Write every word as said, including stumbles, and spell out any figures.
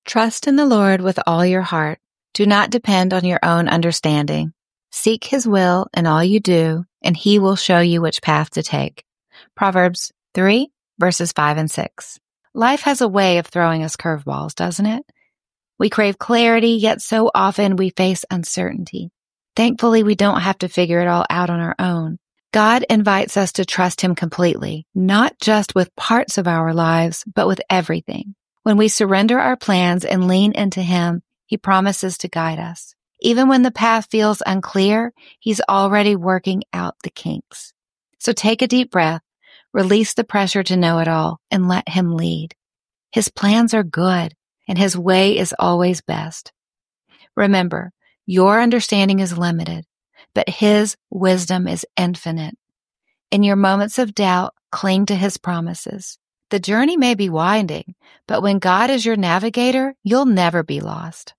Trust in the Lord with all your heart. Do not depend on your own understanding. Seek His will in all you do, and He will show you which path to take. Proverbs three, verses five and six. Life has a way of throwing us curveballs, doesn't it? We crave clarity, yet so often we face uncertainty. Thankfully, we don't have to figure it all out on our own. God invites us to trust Him completely, not just with parts of our lives, but with everything. When we surrender our plans and lean into Him, He promises to guide us. Even when the path feels unclear, He's already working out the kinks. So take a deep breath, release the pressure to know it all, and let Him lead. His plans are good, and His way is always best. Remember, your understanding is limited, but His wisdom is infinite. In your moments of doubt, cling to His promises. The journey may be winding, but when God is your navigator, you'll never be lost.